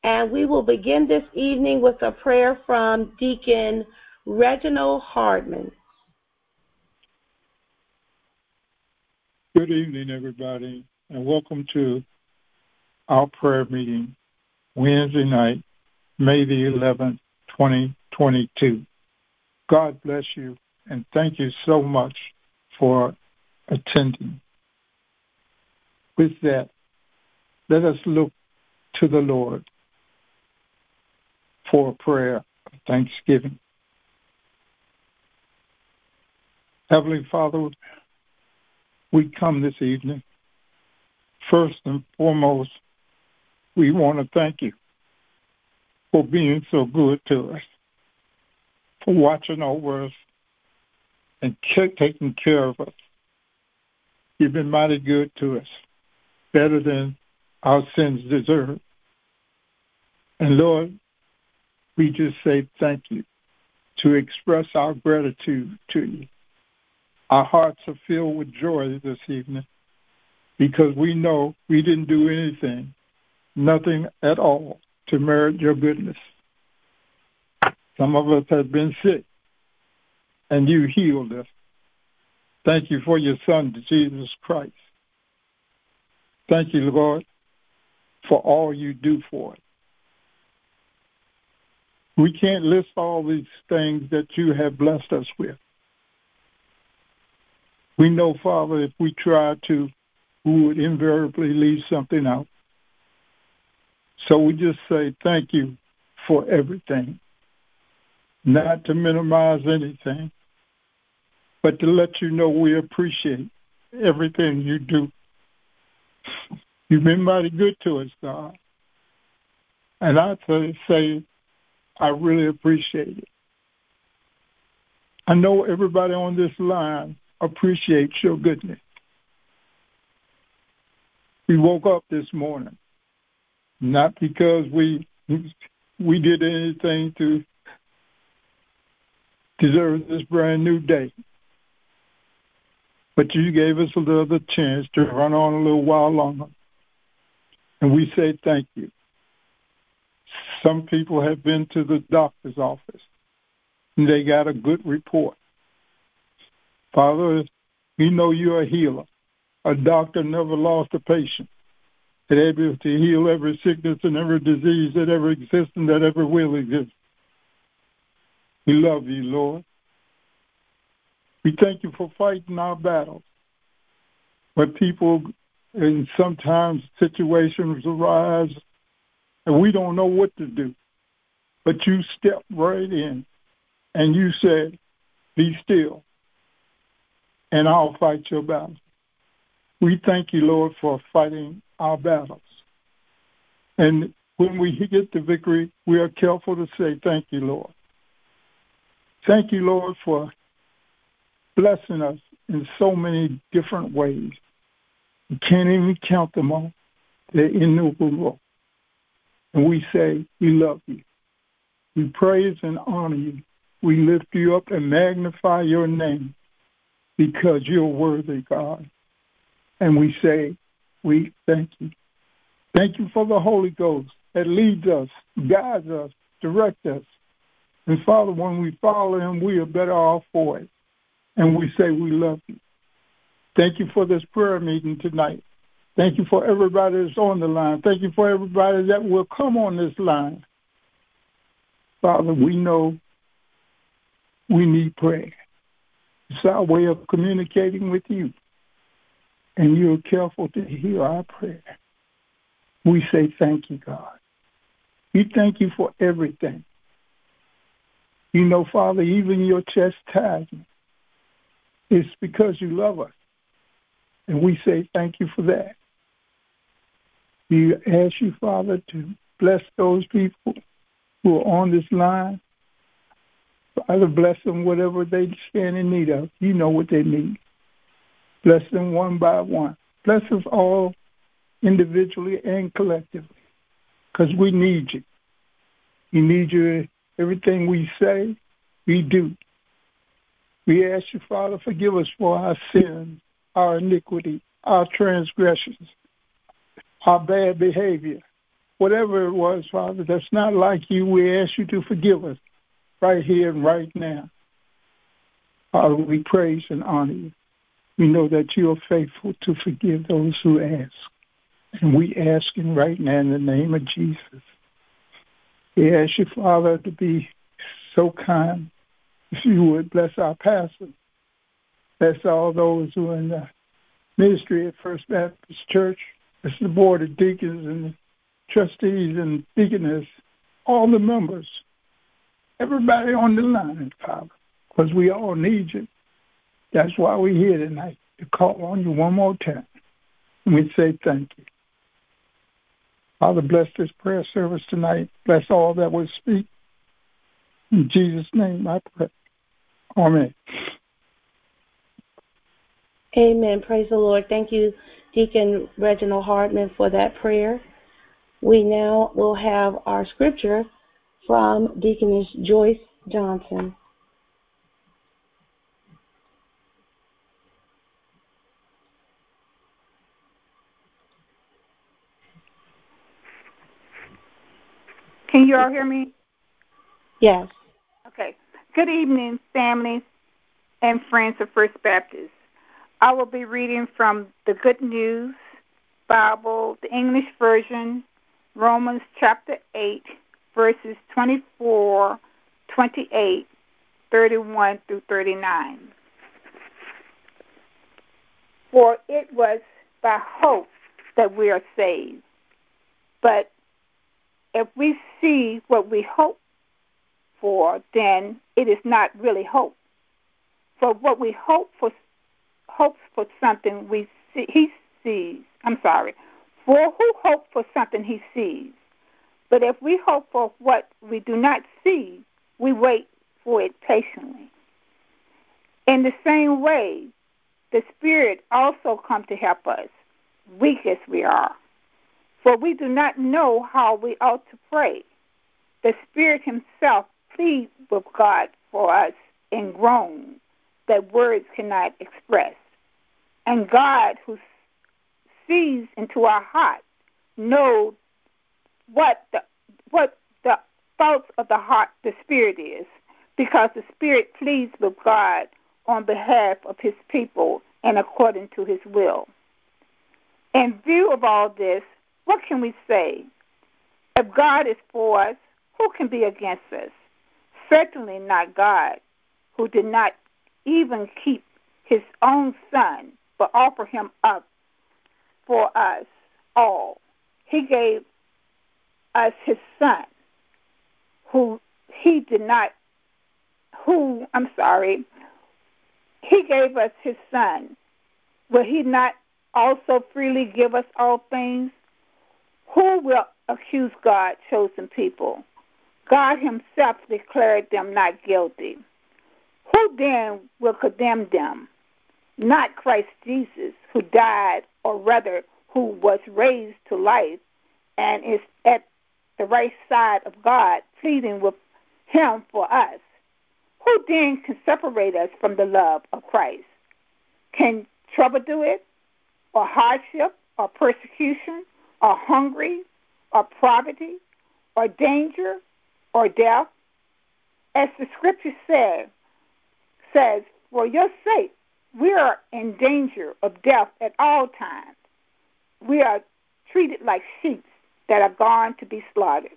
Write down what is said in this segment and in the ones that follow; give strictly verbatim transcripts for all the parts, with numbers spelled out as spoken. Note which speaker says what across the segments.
Speaker 1: And we will begin this evening with a prayer from Deacon Reginald Hardman.
Speaker 2: Good evening, everybody, and welcome to our prayer meeting Wednesday night, May the eleventh, twenty twenty-two. God bless you, and thank you so much for attending. With that, let us look to the Lord for a prayer of thanksgiving. Heavenly Father, we come this evening. First and foremost, we want to thank you for being so good to us, for watching over us and taking care of us. You've been mighty good to us, better than our sins deserve. And Lord, we just say thank you, to express our gratitude to you. Our hearts are filled with joy this evening because we know we didn't do anything, nothing at all, to merit your goodness. Some of us have been sick, and you healed us. Thank you for your Son, Jesus Christ. Thank you, Lord, for all you do for us. We can't list all these things that you have blessed us with. We know, Father, if we try to, we would invariably leave something out. So we just say thank you for everything, not to minimize anything, but to let you know we appreciate everything you do. You've been mighty good to us, God. And I say I really appreciate it. I know everybody on this line appreciates your goodness. We woke up this morning, not because we we did anything to deserve this brand new day, but you gave us another chance to run on a little while longer. And we say thank you. Some people have been to the doctor's office, and they got a good report. Father, we know you're a healer. A doctor never lost a patient. They're able to heal every sickness and every disease that ever exists and that ever will exist. We love you, Lord. We thank you for fighting our battles. Where people, and sometimes situations arise, and we don't know what to do. But you stepped right in, and you said, be still, and I'll fight your battle. We thank you, Lord, for fighting our battles. And when we get the victory, we are careful to say thank you, Lord. Thank you, Lord, for blessing us in so many different ways. We can't even count them all. They're innumerable. And we say we love you. We praise and honor you. We lift you up and magnify your name because you're worthy, God. And we say, we thank you. Thank you for the Holy Ghost that leads us, guides us, directs us. And Father, when we follow him, we are better off for it. And we say we love you. Thank you for this prayer meeting tonight. Thank you for everybody that's on the line. Thank you for everybody that will come on this line. Father, we know we need prayer. It's our way of communicating with you. And you're careful to hear our prayer. We say thank you, God. We thank you for everything. You know, Father, even your chastisement is because you love us. And we say thank you for that. We ask you, Father, to bless those people who are on this line. Father, bless them whatever they stand in need of. You know what they need. Bless them one by one. Bless us all individually and collectively because we need you. We need you. Everything we say, we do. We ask you, Father, forgive us for our sins, our iniquity, our transgressions, our bad behavior, whatever it was, Father, that's not like you, we ask you to forgive us right here and right now. Father, we praise and honor you. We know that you are faithful to forgive those who ask. And we ask him right now in the name of Jesus. We ask you, Father, to be so kind. If you would bless our pastor. Bless all those who are in the ministry at First Baptist Church. Bless the board of deacons and the trustees and deaconess, all the members, everybody on the line, Father, because we all need you. That's why we're here tonight, to call on you one more time. And we say thank you. Father, bless this prayer service tonight. Bless all that will speak. In Jesus' name I pray. Amen.
Speaker 1: Amen. Praise the Lord. Thank you, Deacon Reginald Hardman, for that prayer. We now will have our scripture from Deaconess Joyce Johnson.
Speaker 3: Can you all hear me?
Speaker 1: Yes.
Speaker 3: Okay. Good evening, families and friends of First Baptist. I will be reading from the Good News Bible, the English version, Romans chapter eight, verses twenty-four, twenty-eight, thirty-one through thirty-nine. For it was by hope that we are saved. But if we see what we hope for, then it is not really hope. For what we hope for, hopes for something we see, he sees. I'm sorry. For who hopes for something he sees? But if we hope for what we do not see, we wait for it patiently. In the same way, the Spirit also comes to help us, weak as we are. For we do not know how we ought to pray. The Spirit himself pleads with God for us in groans that words cannot express. And God, who sees into our hearts, knows what the what the thoughts of the heart, the Spirit is, because the Spirit pleads with God on behalf of his people and according to his will. In view of all this, what can we say? If God is for us, who can be against us? Certainly not God, who did not even keep his own son, but offer him up for us all. He gave us his son, who he did not, who, I'm sorry, he gave us his son. Will he not also freely give us all things? Who will accuse God's chosen people? God himself declared them not guilty. Who then will condemn them? Not Christ Jesus, who died, or rather, who was raised to life and is at the right side of God, pleading with him for us. Who then can separate us from the love of Christ? Can trouble do it, or hardship, or persecution, or hungry, or poverty, or danger, or death? As the scripture says, says, for your sake, we are in danger of death at all times. We are treated like sheep that are gone to be slaughtered.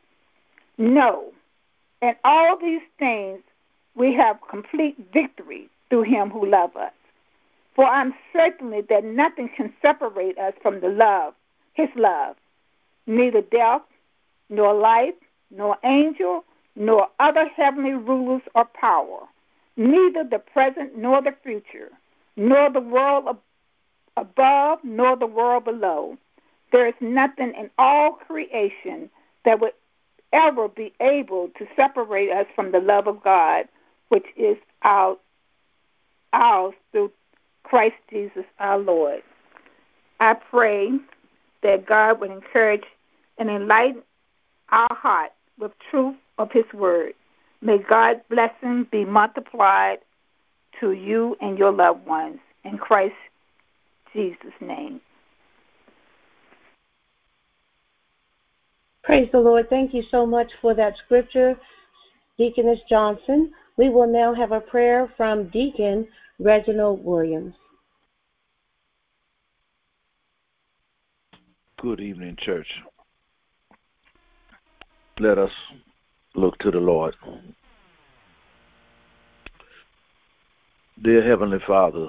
Speaker 3: No, in all these things we have complete victory through him who loves us. For I'm certain that nothing can separate us from the love, his love, neither death, nor life, nor angel, nor other heavenly rulers or power, neither the present nor the future, nor the world ab- above, nor the world below. There is nothing in all creation that would ever be able to separate us from the love of God, which is our, ours through Christ Jesus our Lord. I pray that God would encourage and enlighten our heart with truth of his word. May God's blessing be multiplied to you and your loved ones. In Christ Jesus' name.
Speaker 1: Praise the Lord. Thank you so much for that scripture, Deaconess Johnson. We will now have a prayer from Deacon Reginald Williams.
Speaker 4: Good evening, church. Let us look to the Lord. Dear Heavenly Father,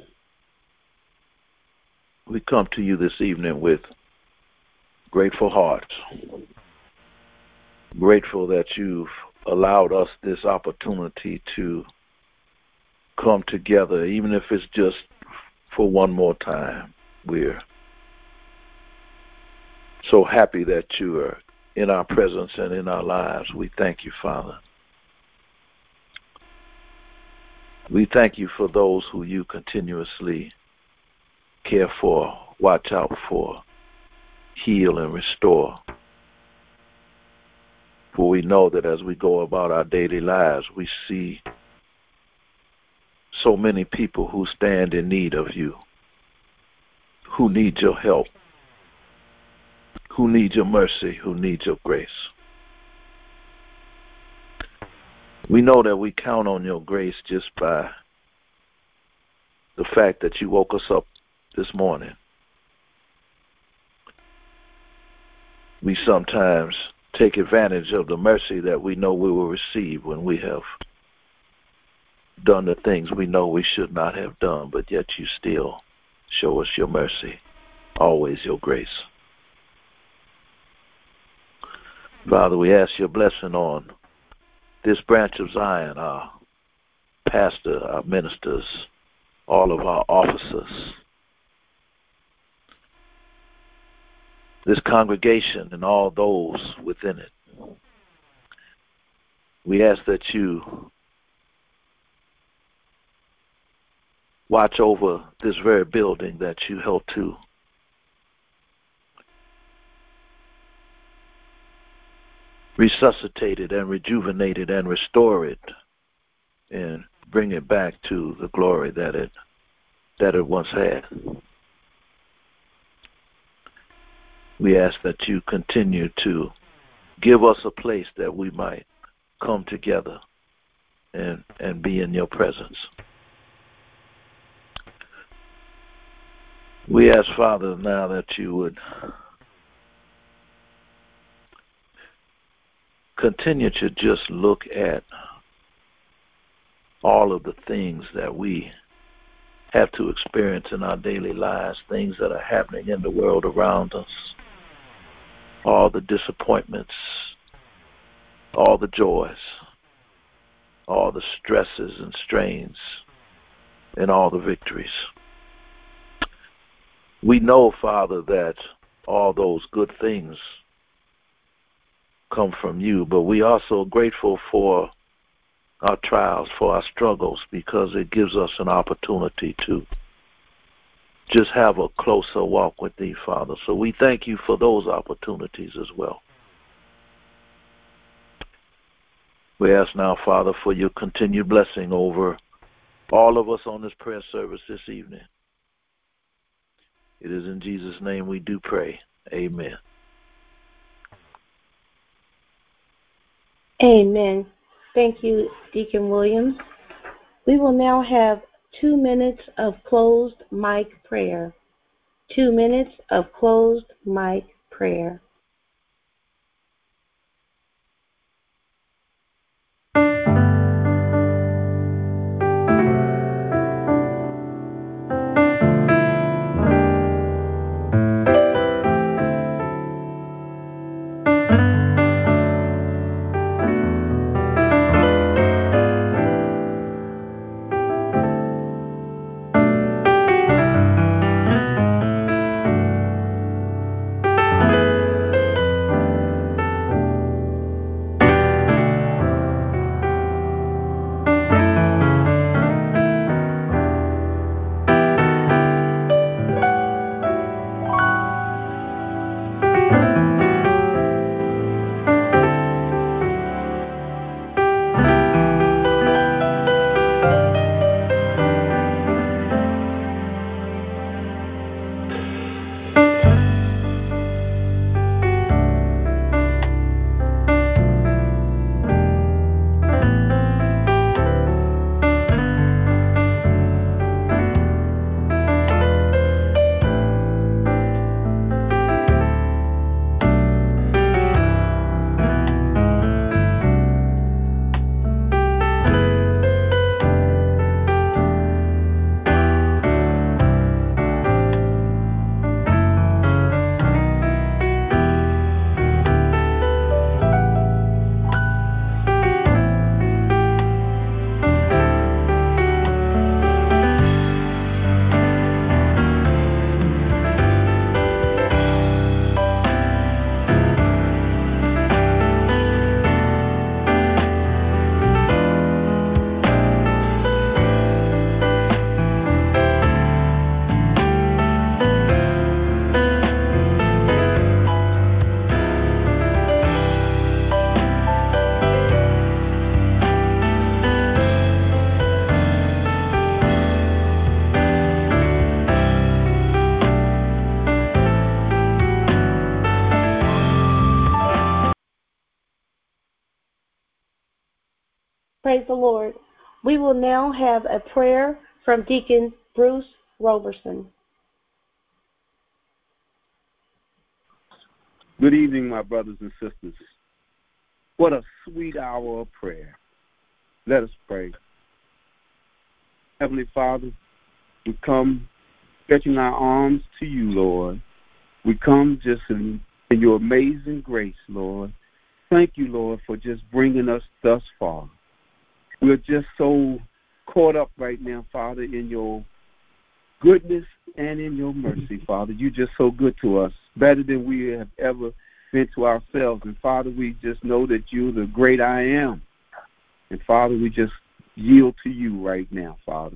Speaker 4: we come to you this evening with grateful hearts, grateful that you've allowed us this opportunity to come together, even if it's just for one more time. We're so happy that you are in our presence and in our lives. We thank you, Father. We thank you for those who you continuously care for, watch out for, heal and restore. For we know that as we go about our daily lives, we see so many people who stand in need of you, who need your help, who need your mercy, who need your grace. We know that we count on your grace just by the fact that you woke us up this morning. We sometimes take advantage of the mercy that we know we will receive when we have done the things we know we should not have done, but yet you still show us your mercy, always your grace. Father, we ask your blessing on this branch of Zion, our pastor, our ministers, all of our officers, this congregation and all those within it. We ask that you watch over this very building that you help to resuscitate it and rejuvenate it and restore it and bring it back to the glory that it that it once had. We ask that you continue to give us a place that we might come together and, and be in your presence. We ask, Father, now that you would continue to just look at all of the things that we have to experience in our daily lives, things that are happening in the world around us, all the disappointments, all the joys, all the stresses and strains, and all the victories. We know, Father, that all those good things come from you, but we are also grateful for our trials, for our struggles, because it gives us an opportunity to just have a closer walk with thee, Father. So we thank you for those opportunities as well. We ask now, Father, for your continued blessing over all of us on this prayer service this evening. It is in Jesus' name we do pray. Amen.
Speaker 1: Amen. Thank you, Deacon Williams. We will now have two minutes of closed mic prayer. Two minutes of closed mic prayer. Praise the Lord. We will now have a prayer from Deacon Bruce Roberson.
Speaker 5: Good evening, my brothers and sisters. What a sweet hour of prayer. Let us pray. Heavenly Father, we come stretching our arms to you, Lord. We come just in, in your amazing grace, Lord. Thank you, Lord, for just bringing us thus far. We're just so caught up right now, Father, in your goodness and in your mercy, Father. You're just so good to us, better than we have ever been to ourselves. And, Father, we just know that you're the great I am. And, Father, we just yield to you right now, Father.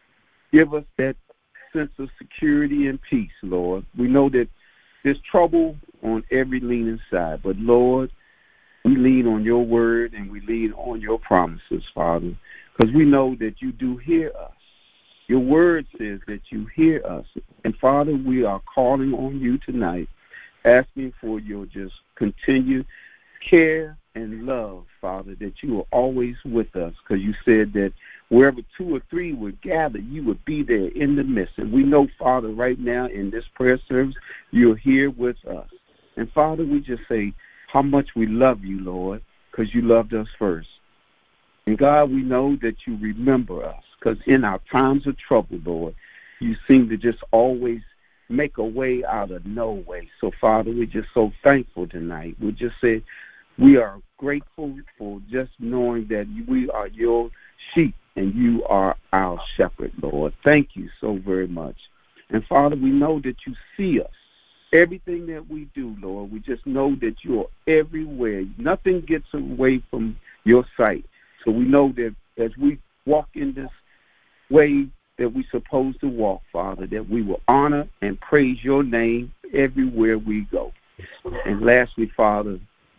Speaker 5: Give us that sense of security and peace, Lord. We know that there's trouble on every leaning side, but, Lord, we lean on your word and we lean on your promises, Father, because we know that you do hear us. Your word says that you hear us. And, Father, we are calling on you tonight, asking for your just continued care and love, Father, that you are always with us, because you said that wherever two or three would gather, you would be there in the midst. And we know, Father, right now in this prayer service, you're here with us. And, Father, we just say how much we love you, Lord, because you loved us first. And, God, we know that you remember us, because in our times of trouble, Lord, you seem to just always make a way out of no way. So, Father, we're just so thankful tonight. We just say we are grateful for just knowing that we are your sheep and you are our shepherd, Lord. Thank you so very much. And, Father, we know that you see us. Everything that we do, Lord, we just know that you are everywhere. Nothing gets away from your sight. So we know that as we walk in this way that we're supposed to walk, Father, that we will honor and praise your name everywhere we go. And lastly, Father,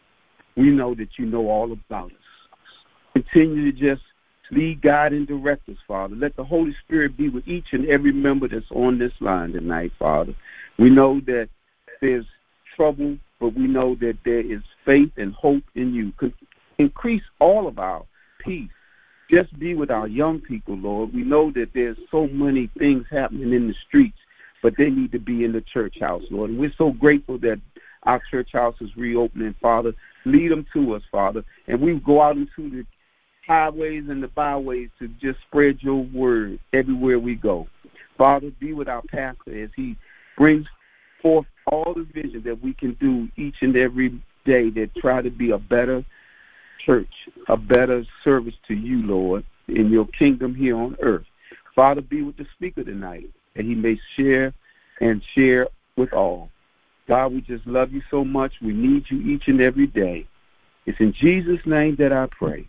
Speaker 5: we know that you know all about us. Continue to just lead, guide, and direct us, Father. Let the Holy Spirit be with each and every member that's on this line tonight, Father. We know that there's trouble, but we know that there is faith and hope in you. Increase all of our peace. Just be with our young people, Lord. We know that there's so many things happening in the streets, but they need to be in the church house, Lord. And we're so grateful that our church house is reopening, Father. Lead them to us, Father. And we go out into the highways and the byways to just spread your word everywhere we go. Father, be with our pastor as he brings forth all the vision that we can do each and every day that try to be a better church, a better service to you, Lord, in your kingdom here on earth. Father, be with the speaker tonight, that he may share and share with all. God, we just love you so much. We need you each and every day. It's in Jesus' name that I pray.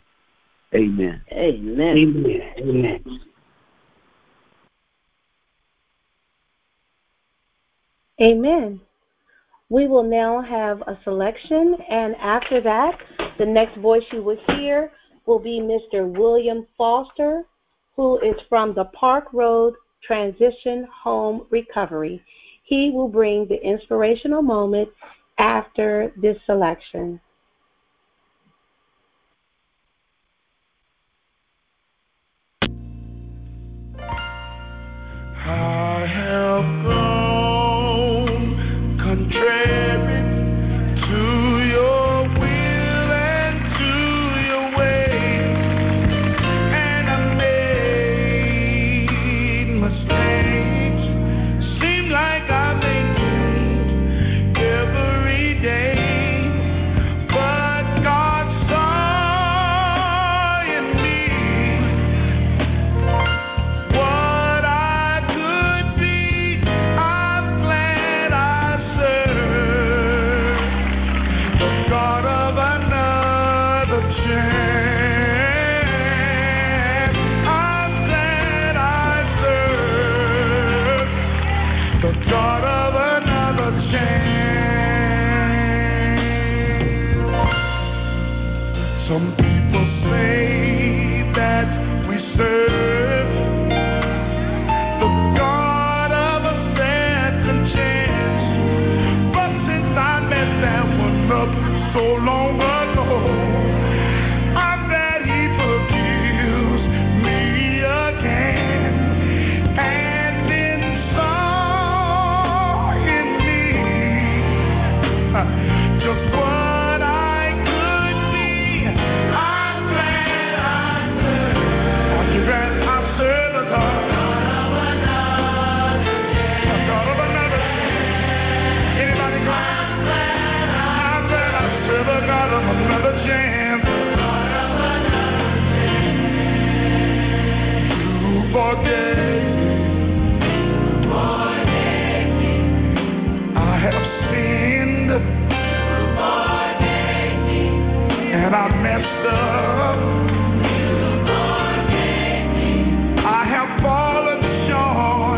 Speaker 5: Amen.
Speaker 6: Amen. Amen. Amen.
Speaker 1: Amen. We will now have a selection, and after that, the next voice you will hear will be Mister William Foster, who is from the Park Road Transition Home Recovery. He will bring the inspirational moment after this selection.
Speaker 7: I have grown contrary to your will and to your way, and I made mistakes. Seem like I make it every day, but God saw in me what I could be. I'm glad I serve the God of another chance. I'm glad I serve the God of another chance. Some people say that we serve the God of a second chance, but since I messed that one up so long ago, I'm glad he forgives when I messed up. I have fallen short.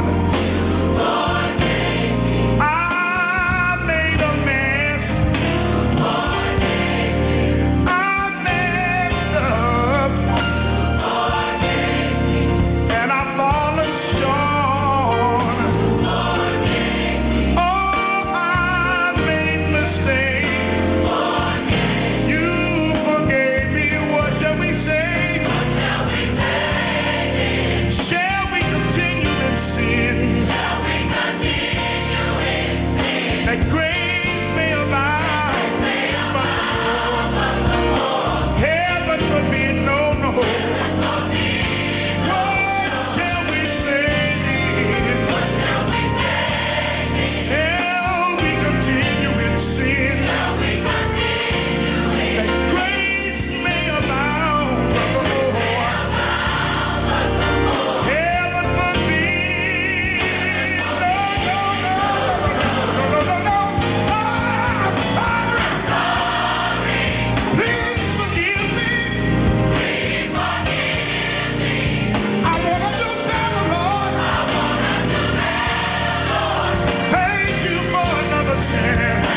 Speaker 7: I made a mess. I messed up, and I've fallen short. Oh, I made mistakes. You forgave me. What shall we say? Shall we continue in sin? That grace may abound. Heaven forbid, no, no. What shall we say? Shall we continue in sin? That grace may abound. Heaven forbid. No, no, no, no, no, no, no. I'm sorry. Please forgive me. I want to do better, Lord. Thank you for another chance.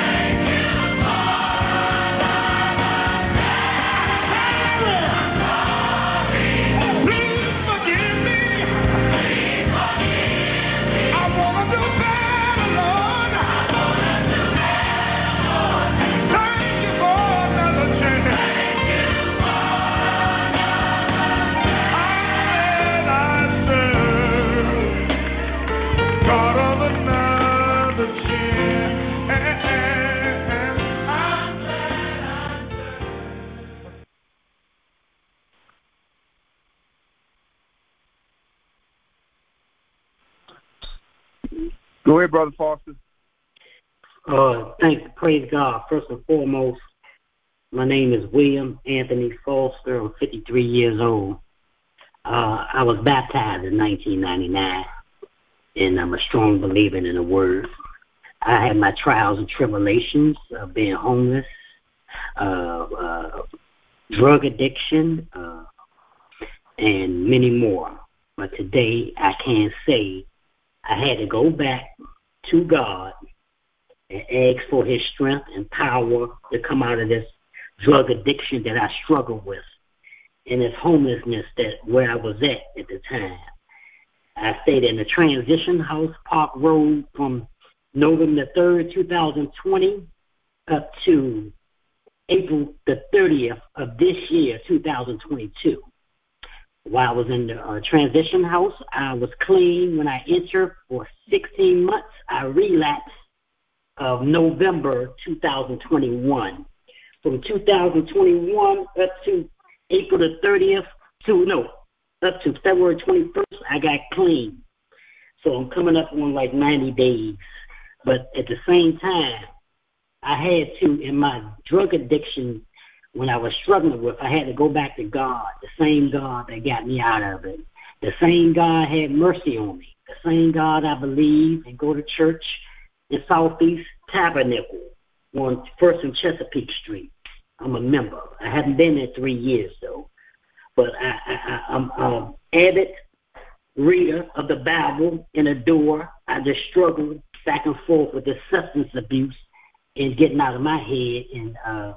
Speaker 7: Please forgive me. I want to do better, Lord. Thank you for another chance. I'm glad I serve God of another chance. I'm glad I serve.
Speaker 5: Go ahead, Brother Foster.
Speaker 6: Uh, thank you. Praise God. First and foremost, my name is William Anthony Foster. I'm fifty-three years old. Uh, I was baptized in nineteen ninety-nine, and I'm a strong believer in the Word. I had my trials and tribulations of being homeless, uh, uh, drug addiction, uh, and many more. But today, I can say I had to go back to God and ask for His strength and power to come out of this drug addiction that I struggled with and this homelessness that where I was at at the time. I stayed in the transition house, Park Road, from November the third, two thousand twenty, up to April the thirtieth of this year, two thousand twenty-two. While I was in the uh, transition house, I was clean when I entered for sixteen months. I relapsed of November two thousand twenty-one. From two thousand twenty-one up to April the thirtieth, to no, up to February twenty-first, I got clean. So I'm coming up on like ninety days. But at the same time, I had to, in my drug addiction, when I was struggling with, I had to go back to God, the same God that got me out of it. The same God had mercy on me. The same God I believe and go to church in Southeast Tabernacle on First and Chesapeake Street. I'm a member. I haven't been there three years, though. But I, I, I'm an avid reader of the Bible and adore. I just struggle back and forth with this substance abuse and getting out of my head and uh,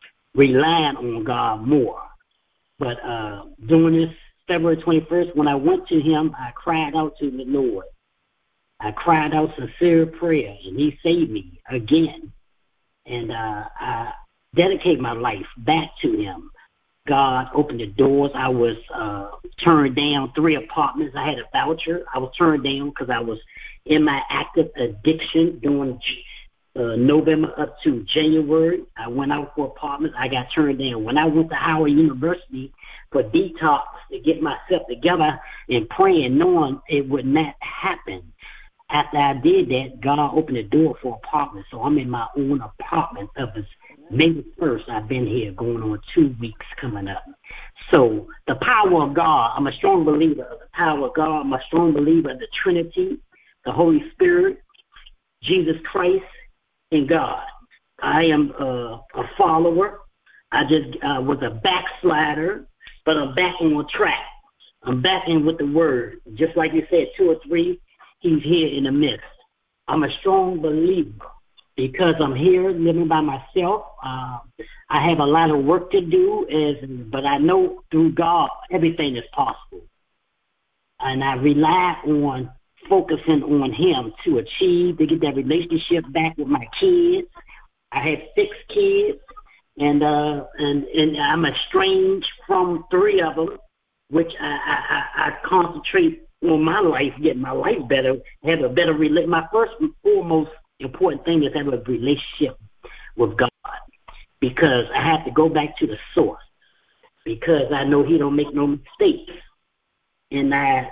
Speaker 6: relying on God more. But uh, during this February twenty-first, when I went to Him, I cried out to the Lord. I cried out sincere prayer, and He saved me again. And uh, I dedicate my life back to Him. God opened the doors. I was uh, turned down three apartments. I had a voucher. I was turned down because I was in my active addiction during uh, November up to January. I went out for apartments. I got turned down. When I went to Howard University for detox to get myself together and praying, knowing it would not happen. After I did that, God opened the door for apartments. So I'm in my own apartment of this May first. I've been here going on two weeks coming up. So the power of God, I'm a strong believer of the power of God. I'm a strong believer of the Trinity, the Holy Spirit, Jesus Christ, and God. I am a, a follower I just uh, was a backslider, but I'm back on track. I'm back in with the word. Just like you said, two or three, he's here in the midst. I'm a strong believer because I'm here living by myself. Uh, I have a lot of work to do, as, but I know through God everything is possible. And I rely on focusing on him to achieve, to get that relationship back with my kids. I have six kids, and uh, and and I'm estranged from three of them, which I, I, I concentrate on my life, getting my life better, have a better relationship. My first and foremost important thing is have a relationship with God, because I have to go back to the source, because I know he don't make no mistakes. And I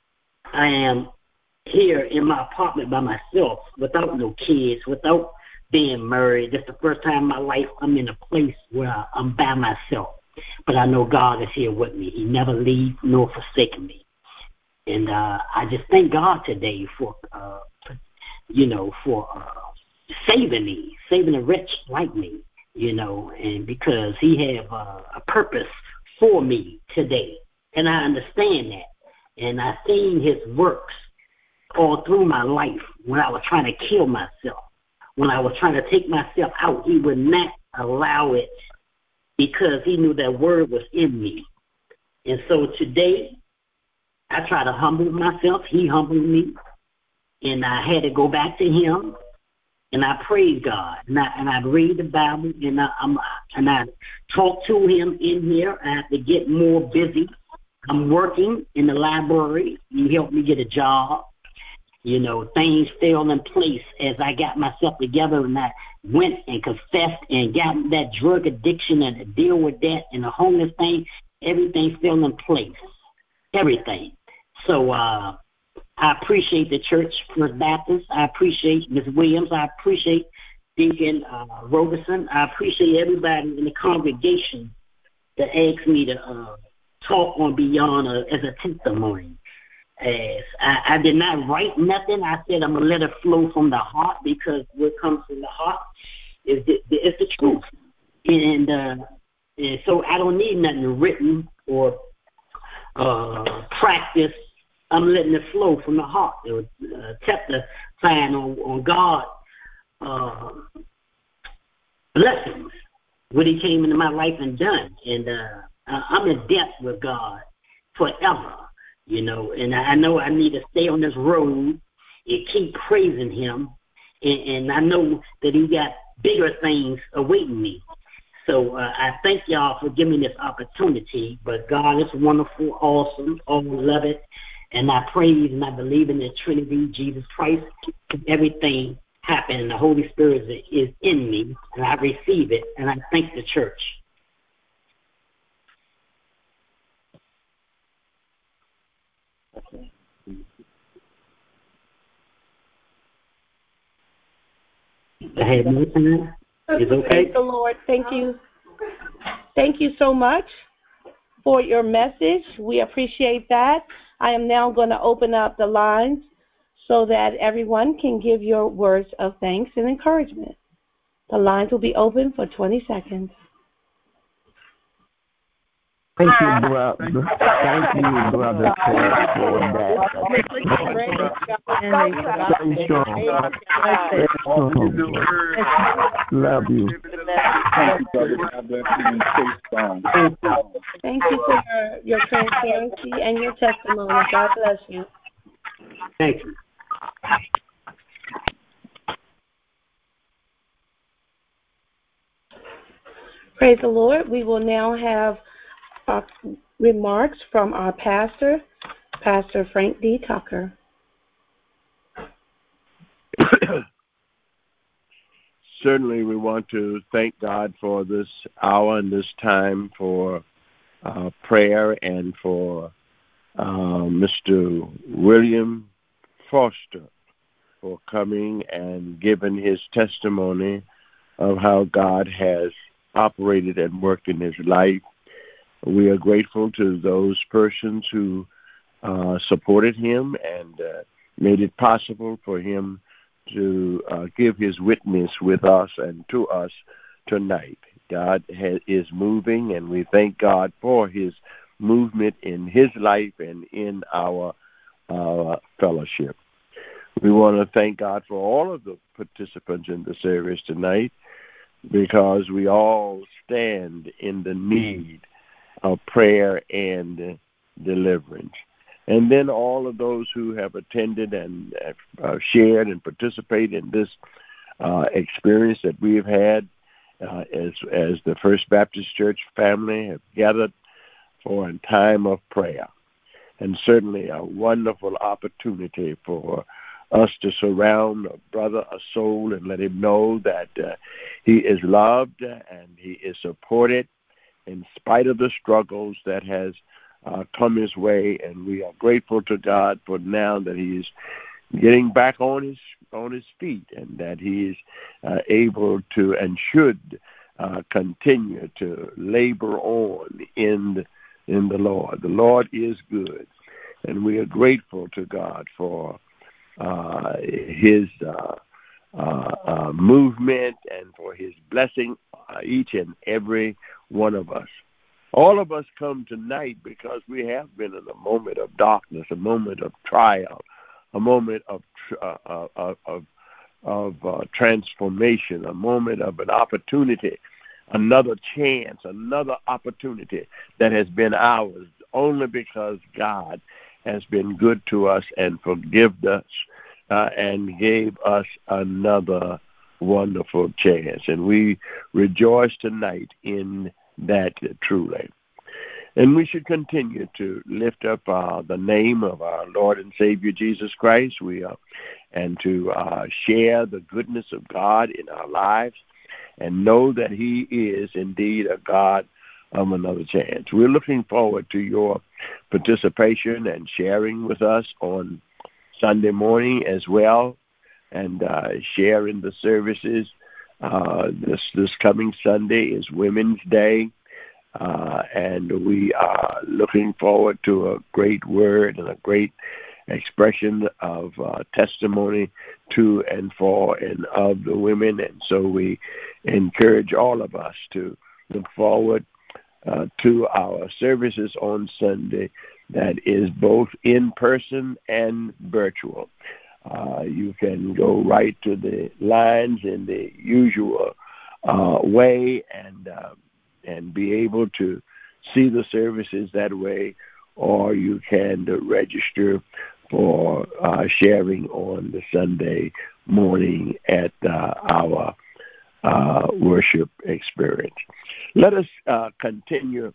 Speaker 6: I am here in my apartment by myself, without no kids, without being married. That's the first time in my life I'm in a place where I'm by myself. But I know God is here with me. He never leaves nor forsaken me. And uh, I just thank God today for, uh, you know, for uh, saving me, saving a wretch like me, you know, and because he have uh, a purpose for me today. And I understand that. And I've seen his works all through my life. When I was trying to kill myself, when I was trying to take myself out, he would not allow it, because he knew that word was in me. And so today, I try to humble myself. He humbled me. And I had to go back to him. And I praise God. And I, and I read the Bible. And I, I'm, and I talk to him in here. I have to get more busy. I'm working in the library. He helped me get a job. You know, things fell in place as I got myself together, and I went and confessed and got that drug addiction and to deal with that and the homeless thing. Everything fell in place. Everything. So uh, I appreciate the church, First Baptist. I appreciate Miz Williams. I appreciate Deacon uh, Roberson. I appreciate everybody in the congregation that asked me to uh, talk on Beyond uh, as a testimony. As I, I did not write nothing. I said I'm going to let it flow from the heart, because what comes from the heart is the, is the truth. And, uh, and so I don't need nothing written or uh, practice. I'm letting it flow from the heart. It was uh, testifying on, on God uh, blessings, what he came into my life and done. And uh, I'm in debt with God forever. You know, and I know I need to stay on this road and keep praising him. And, and I know that he got bigger things awaiting me. So uh, I thank y'all for giving me this opportunity. But God is wonderful, awesome, always love it. And I praise and I believe in the Trinity, Jesus Christ. Everything happened, and the Holy Spirit is, is in me, and I receive it, and I thank the church. I had more time. Is okay?
Speaker 1: Praise the Lord. Thank you. Thank you so much for your message. We appreciate that. I am now going to open up the lines so that everyone can give your words of thanks and encouragement. The lines will be open for twenty seconds.
Speaker 8: Thank you, brother. Thank you, brother, for that. Stay strong. Stay strong. Love you.
Speaker 1: Thank you for your, your transparency and your testimony. God bless you.
Speaker 6: Thank you.
Speaker 1: Praise the Lord. We will now have uh, remarks from our pastor, Pastor Frank D. Tucker.
Speaker 9: Certainly, we want to thank God for this hour and this time for uh, prayer, and for uh, Mister William Foster for coming and giving his testimony of how God has operated and worked in his life. We are grateful to those persons who uh, supported him and uh, made it possible for him to uh, give his witness with us and to us tonight. God has, is moving, and we thank God for his movement in his life and in our uh, fellowship. We want to thank God for all of the participants in the service tonight, because we all stand in the need of prayer and deliverance. And then all of those who have attended and uh, shared and participated in this uh, experience that we have had uh, as, as the First Baptist Church family have gathered for a time of prayer. And certainly a wonderful opportunity for us to surround a brother, a soul, and let him know that uh, he is loved and he is supported in spite of the struggles that has uh, come his way. And we are grateful to God for now that he is getting back on his on his feet, and that he is uh, able to and should uh, continue to labor on in the, in the Lord. The Lord is good, and we are grateful to God for uh, his uh, uh, uh, movement and for his blessing uh, each and every one of us. All of us come tonight because we have been in a moment of darkness, a moment of trial, a moment of uh, uh, of of uh, transformation, a moment of an opportunity, another chance, another opportunity that has been ours only because God has been good to us and forgived us uh, and gave us another wonderful chance. And we rejoice tonight in that truly. And we should continue to lift up uh, the name of our Lord and Savior Jesus Christ. We are, and to uh, share the goodness of God in our lives, and know that he is indeed a God of another chance. We're looking forward to your participation and sharing with us on Sunday morning as well, and uh, sharing the services. Uh, this this coming Sunday is Women's Day. Uh, and we are looking forward to a great word and a great expression of uh, testimony to and for and of the women. And so we encourage all of us to look forward uh, to our services on Sunday, that is both in person and virtual. Uh, you can go right to the lines in the usual uh, way and uh, and be able to see the services that way, or you can uh, register for uh, sharing on the Sunday morning at uh, our uh, worship experience. Let us uh, continue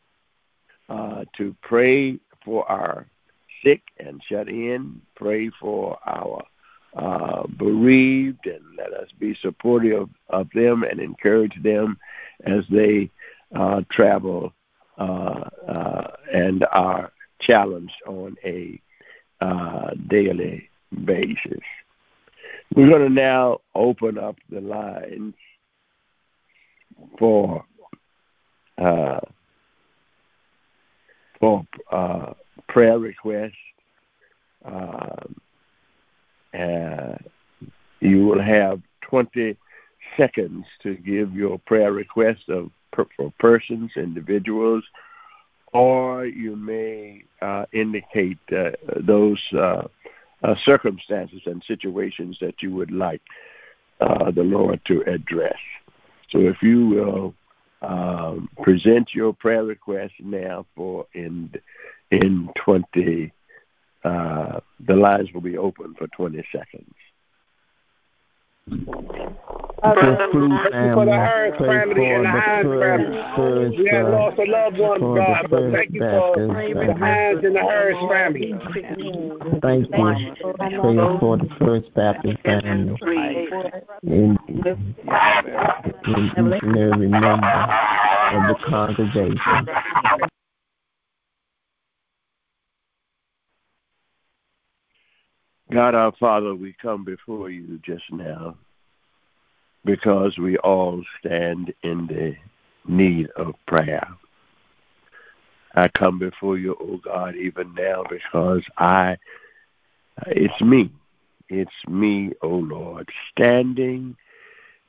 Speaker 9: uh, to pray for our sick and shut in, pray for our uh, bereaved, and let us be supportive of them and encourage them as they uh, travel uh, uh, and are challenged on a uh, daily basis. We're going to now open up the lines for uh, for uh, prayer requests. Uh, uh, you will have twenty seconds to give your prayer request of per, for persons, individuals, or you may uh, indicate uh, those uh, uh, circumstances and situations that you would like uh, the Lord to address. So if you will um, present your prayer request now for in in twenty, uh, the lines will be open for twenty seconds.
Speaker 10: Uh, thank you for the Harris family and the Hines family. We have lost a loved one, God, but thank you for the Hines and the Harris family.
Speaker 8: Thank you. Pray for the First Baptist family in, in each and every member of the congregation.
Speaker 9: God our Father, we come before you just now because we all stand in the need of prayer. I come before you, oh God, even now because I, it's me, it's me, oh Lord, standing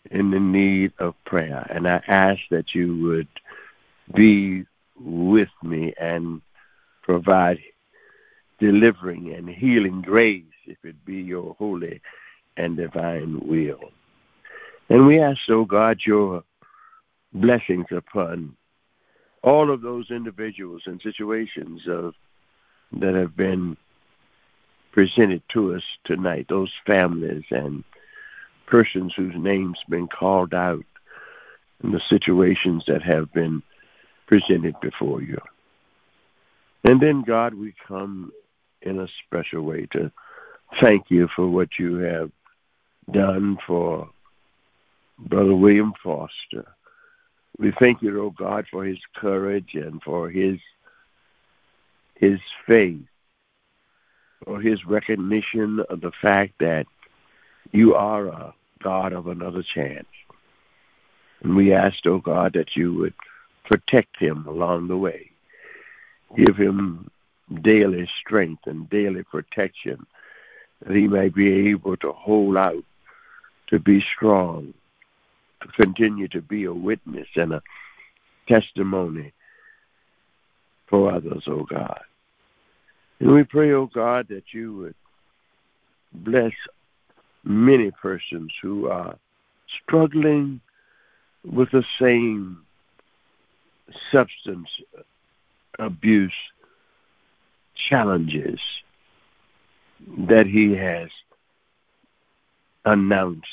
Speaker 9: in the need of prayer. And I ask that you would be with me and provide delivering and healing grace, if it be your holy and divine will. And we ask, oh God, your blessings upon all of those individuals and situations of, that have been presented to us tonight, those families and persons whose names been called out in the situations that have been presented before you. And then, God, we come in a special way to thank you for what you have done for Brother William Foster. We thank you, oh God, for his courage and for his his faith, for his recognition of the fact that you are a God of another chance. And we asked, oh God, that you would protect him along the way. Give him daily strength and daily protection, that he may be able to hold out, to be strong, to continue to be a witness and a testimony for others, oh God. And we pray, oh God, that you would bless many persons who are struggling with the same substance abuse challenges that he has announced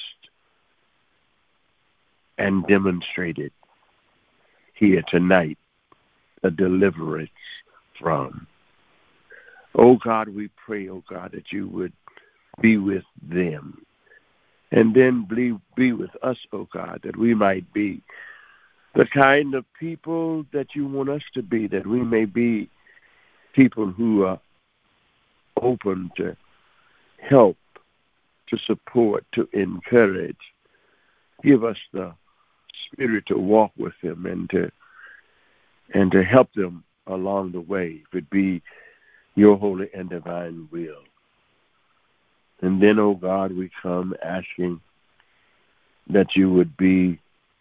Speaker 9: and demonstrated here tonight a deliverance from. Oh God, we pray, oh God, that you would be with them. And then be, be with us, oh God, that we might be the kind of people that you want us to be, that we may be people who are open to help, to support, to encourage. Give us the spirit to walk with them and to and to help them along the way, if it be your holy and divine will. And then, oh God, we come asking that you would be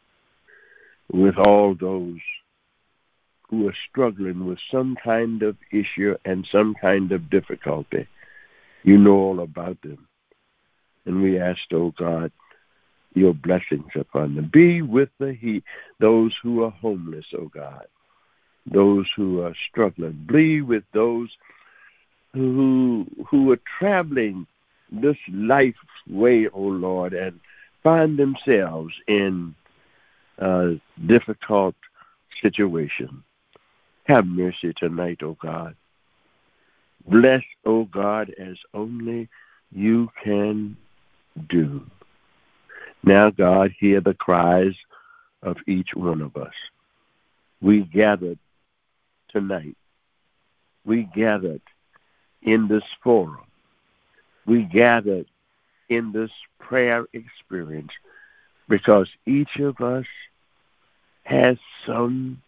Speaker 9: with all those who are struggling with some kind of issue and some kind of difficulty. You know all about them. And we ask, oh God, your blessings upon them. Be with the he, those who are homeless, oh God, those who are struggling. Be with those who who are traveling this life way, oh Lord, and find themselves in a difficult situation. Have mercy tonight, oh God. Bless, oh God, as only you can do. Now, God, hear the cries of each one of us. We gathered tonight. We gathered in this forum. We gathered in this prayer experience because each of us has some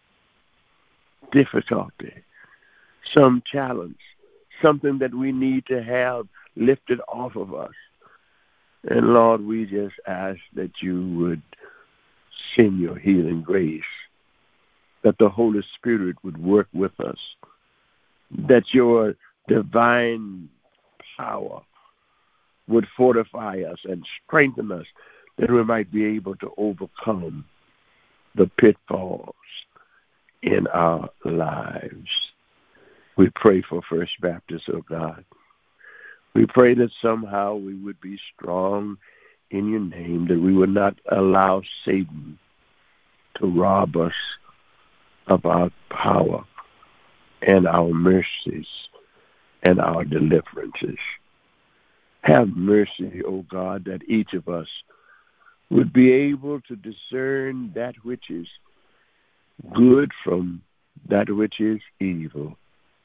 Speaker 9: difficulty, some challenge, something that we need to have lifted off of us. And Lord, we just ask that you would send your healing grace, that the Holy Spirit would work with us, that your divine power would fortify us and strengthen us, that we might be able to overcome the pitfalls in our lives. We pray for First Baptist, oh God. We pray that somehow we would be strong in your name, that we would not allow Satan to rob us of our power and our mercies and our deliverances. Have mercy, O God, that each of us would be able to discern that which is good from that which is evil.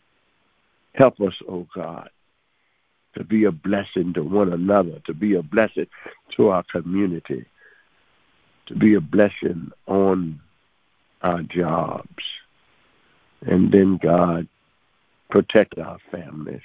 Speaker 9: Help us, O God, to be a blessing to one another, to be a blessing to our community, to be a blessing on our jobs. And then, God, protect our families.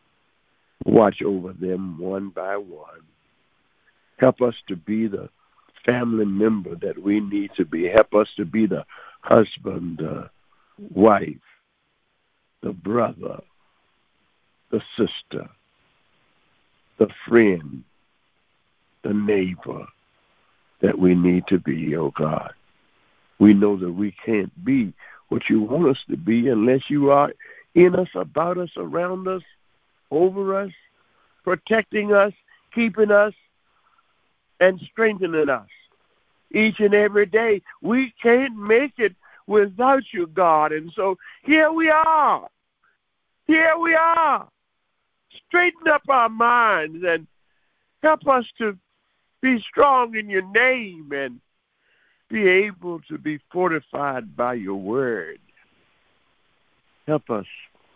Speaker 9: Watch over them one by one. Help us to be the family member that we need to be. Help us to be the husband, the wife, the brother, the sister, the friend, the neighbor that we need to be, oh God. We know that we can't be what you want us to be unless you are in us, about us, around us, over us, protecting us, keeping us, and strengthening us each and every day. We can't make it without you, God. And so here we are. Here we are. Straighten up our minds and help us to be strong in your name and be able to be fortified by your word. Help us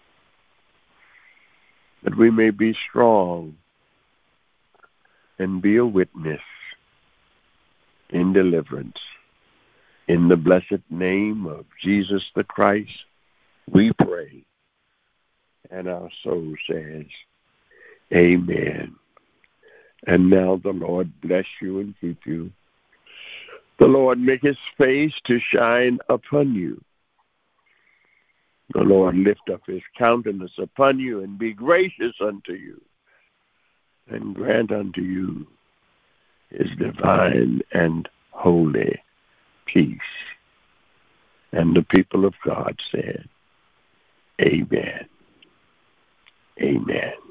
Speaker 9: that we may be strong and be a witness in deliverance. In the blessed name of Jesus the Christ, we pray. And our soul says, amen. And now the Lord bless you and keep you. The Lord make his face to shine upon you. The Lord lift up his countenance upon you and be gracious unto you, and grant unto you his divine and holy peace. And the people of God said, amen. Amen.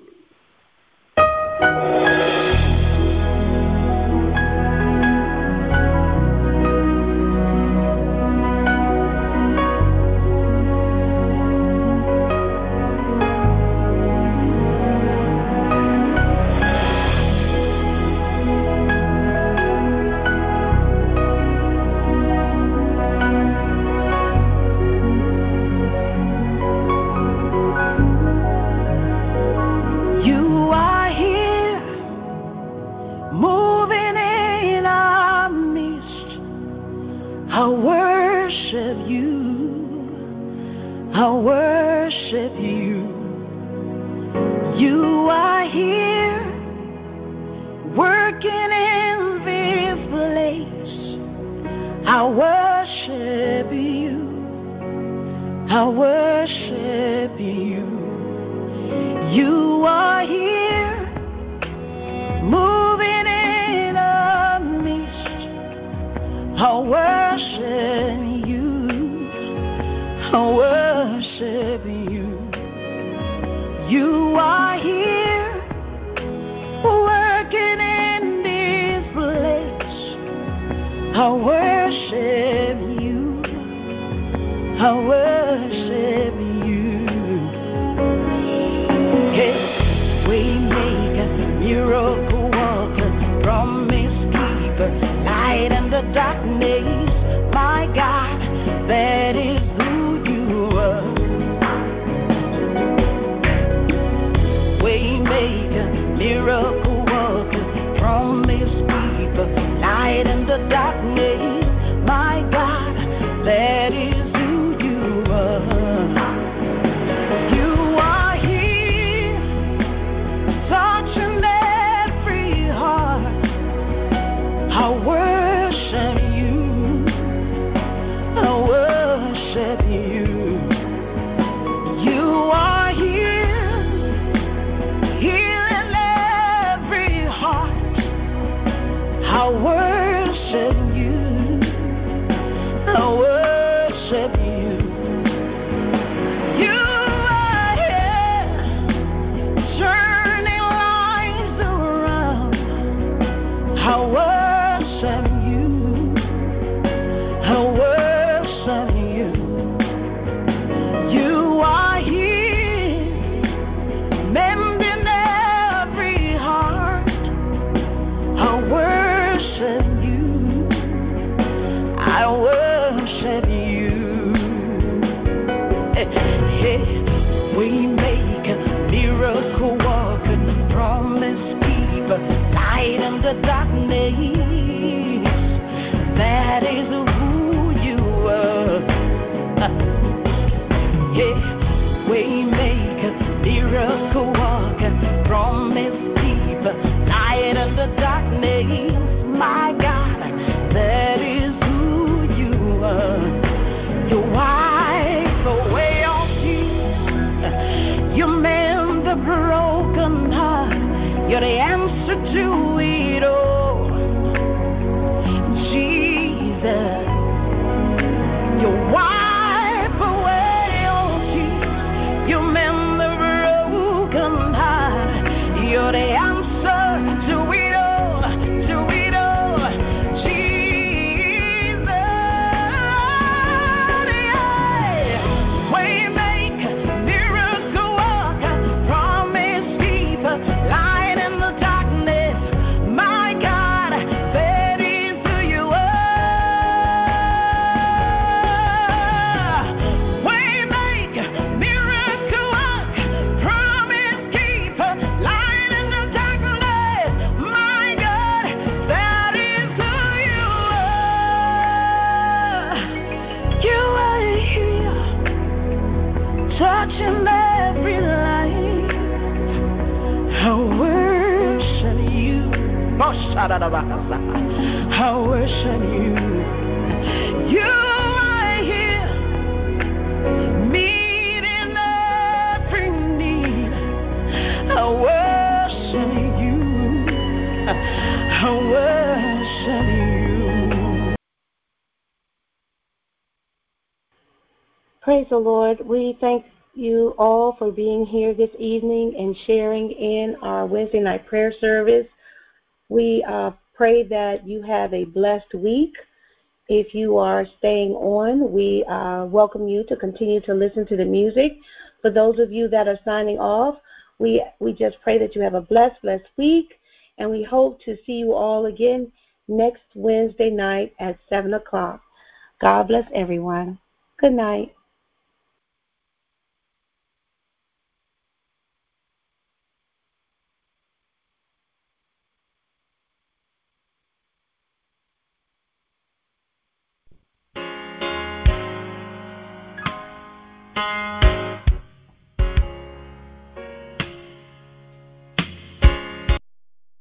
Speaker 11: Promise keeper, light in the darkness, my God.
Speaker 7: You're the answer to it all. Jesus, you wipe away all tears. You mend the broken heart. You're the answer to it all, to it all. Jesus, yeah. Waymaker, miracle worker, promise keeper, light in the darkness. My God, that is who you are. Waymaker, miracle worker, promise keeper, light in the darkness. My God, that is who you are. You are here, touching every life. I worship you. Oh, shadadabakasa. I worship you. You are here, meeting every need. I worship you. I worship you.
Speaker 1: Praise the Lord. We thank you all for being here this evening and sharing in our Wednesday night prayer service. We uh, pray that you have a blessed week. If you are staying on, we uh, welcome you to continue to listen to the music. For those of you that are signing off, we, we just pray that you have a blessed, blessed week, and we hope to see you all again next Wednesday night at seven o'clock. God bless everyone. Good night.